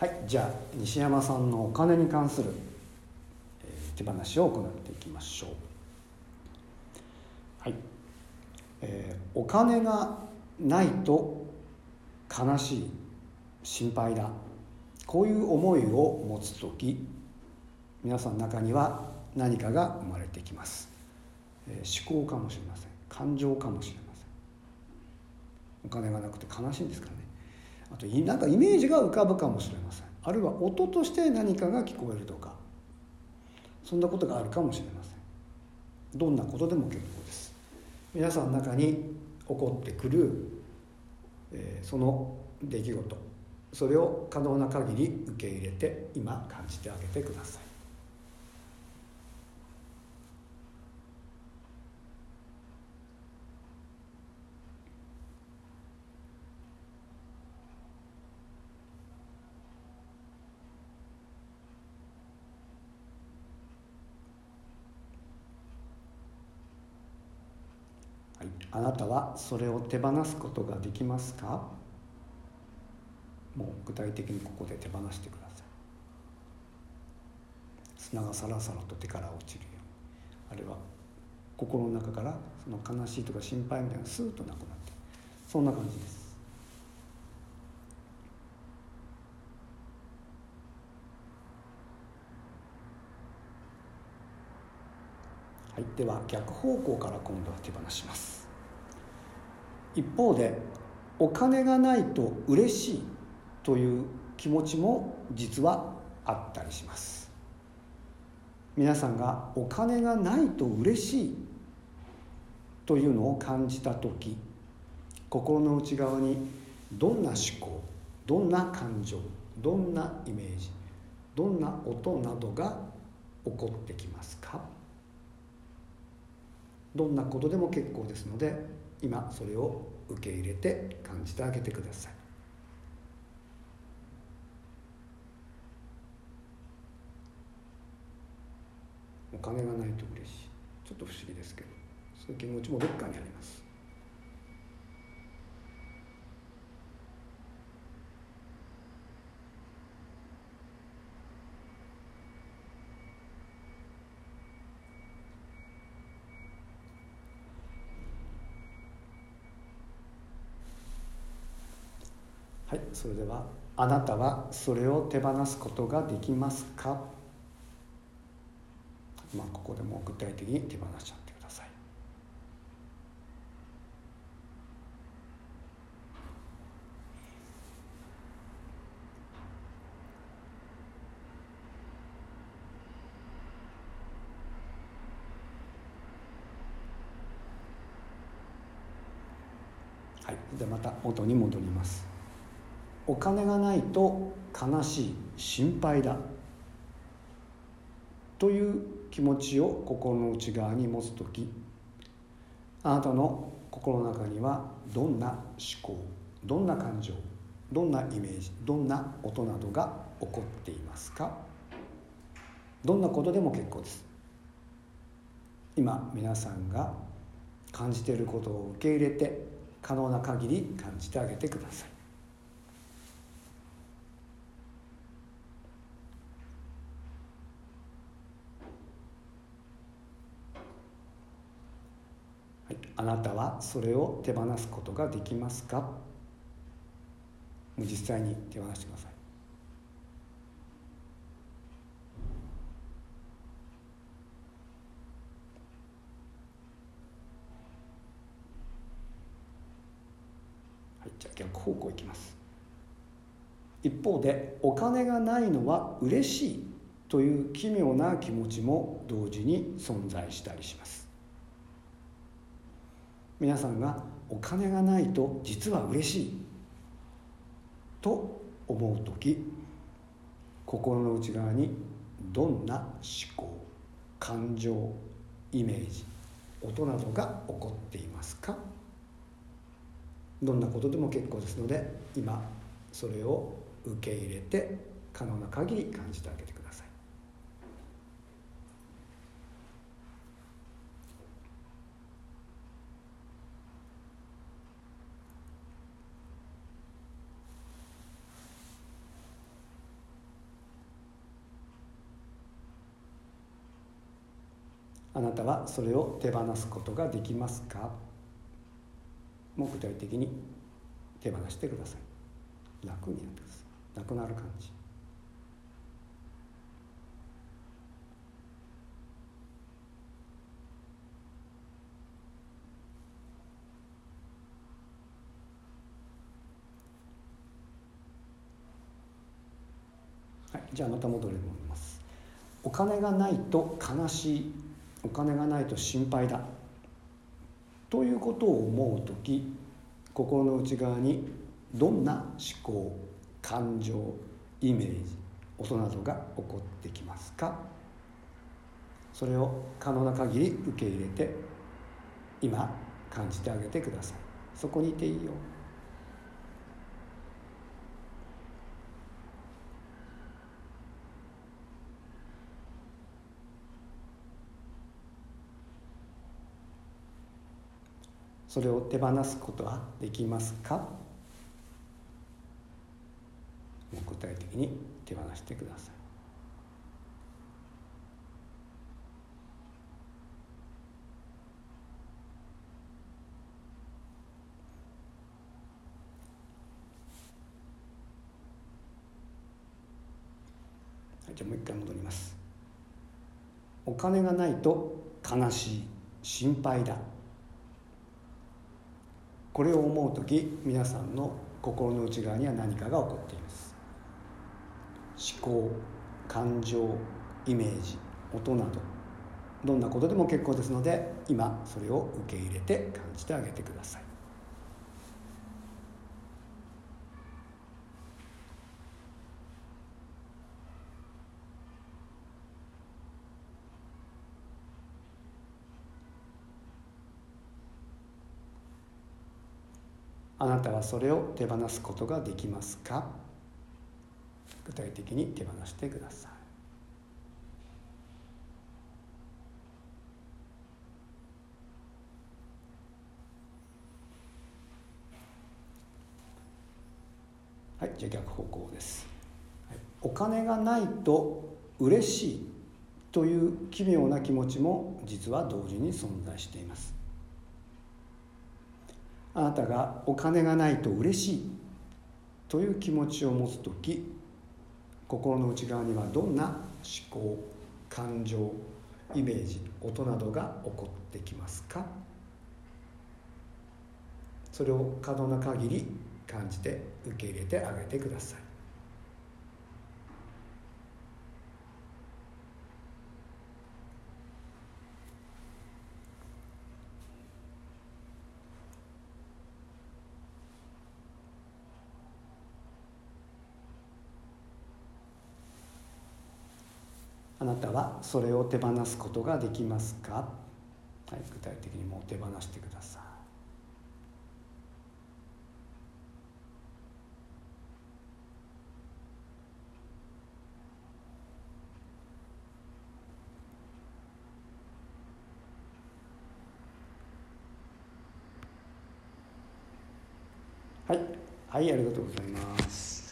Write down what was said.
はい、じゃあ西山さんのお金に関する手放しを行っていきましょう。はい、お金がないと悲しい、心配だ、こういう思いを持つとき、皆さんの中には何かが生まれてきます。思考かもしれません。感情かもしれません。お金がなくて悲しいんですからね。あとなんかイメージが浮かぶかもしれません。あるいは音として何かが聞こえるとか、そんなことがあるかもしれません。どんなことでも結構です。皆さんの中に起こってくる、その出来事、それを可能な限り受け入れて今感じてあげてください。はい、あなたはそれを手放すことができますか？もう具体的にここで手放してください。砂がさらさらと手から落ちるように、あるいは心の中からその悲しいとか心配みたいなのがスーッとなくなって、そんな感じです。はい、では逆方向から今度は手放します。一方でお金がないと嬉しいという気持ちも実はあったりします。皆さんがお金がないと嬉しいというのを感じたとき、心の内側にどんな思考、どんな感情、どんなイメージ、どんな音などが起こってきますか？どんなことでも結構ですので、今それを受け入れて感じてあげてください。お金がないと嬉しい、ちょっと不思議ですけど、そういう気持ちもどっかにあります。はい、それではあなたはそれを手放すことができますか？ここでも具体的に手放しちゃってください。はい、でまた元に戻ります。お金がないと悲しい、心配だという気持ちを心の内側に持つとき、あなたの心の中にはどんな思考、どんな感情、どんなイメージ、どんな音などが起こっていますか？どんなことでも結構です。今皆さんが感じていることを受け入れて、可能な限り感じてあげてください。はい、あなたはそれを手放すことができますか？もう実際に手放してください。はい、じゃあ逆方向いきます。一方でお金がないのは嬉しいという奇妙な気持ちも同時に存在したりします。皆さんがお金がないと実は嬉しいと思うとき、心の内側にどんな思考、感情、イメージ、音などが起こっていますか？どんなことでも結構ですので、今それを受け入れて可能な限り感じてあげてください。 あなたはそれを手放すことができますか？もう具体的に手放してください。楽になってください。なくなる感じ。はい、じゃあまた戻ります。お金がないと悲しい、お金がないと心配だということを思うとき、心の内側にどんな思考、感情、イメージ、音などが起こってきますか？それを可能な限り受け入れて、今感じてあげてください。そこにいていいよ。それを手放すことはできますか？もう具体的に手放してください。はい、じゃあもう一回戻ります。お金がないと悲しい、心配だ。これを思うとき、皆さんの心の内側には何かが起こっています。思考、感情、イメージ、音など、どんなことでも結構ですので、今それを受け入れて感じてあげてください。あなたはそれを手放すことができますか？具体的に手放してください。はい、じゃあ逆方向です。はい、お金がないと嬉しいという奇妙な気持ちも実は同時に存在しています。あなたがお金がないと嬉しいという気持ちを持つとき、心の内側にはどんな思考、感情、イメージ、音などが起こってきますか？それを可能な限り感じて受け入れてあげてください。あなたはそれを手放すことができますか？はい、具体的にもう手放してください。はい、はい、ありがとうございます。